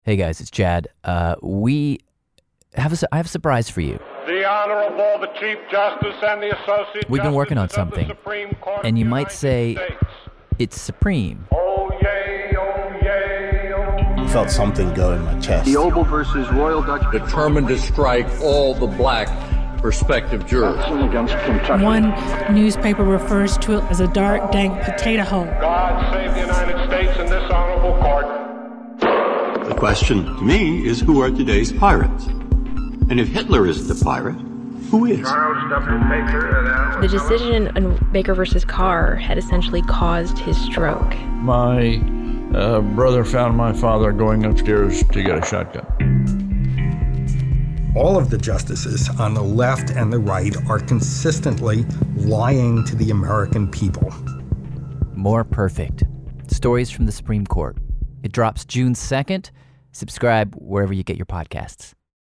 Hey guys, it's Chad. I have a surprise for you. The Honorable, the Chief Justice, and the Associate We've been working on Justices of the something, Supreme Court and you of the might United say States. it's supreme. Oh yay, oh yay, oh. I felt something go in my chest. The Oval versus Royal Dutch. Determined to strike all the black prospective jurors. Against Kentucky. One newspaper refers to it as a dark, dank potato hole. God save the United States and this honorable court. The question to me is, who are today's pirates? And if Hitler isn't a pirate, who is? Charles W. Baker. The decision in Baker versus Carr had essentially caused his stroke. My brother found my father going upstairs to get a shotgun. All of the justices on the left and the right are consistently lying to the American people. More Perfect. Stories from the Supreme Court. It drops June 2nd. Subscribe wherever you get your podcasts.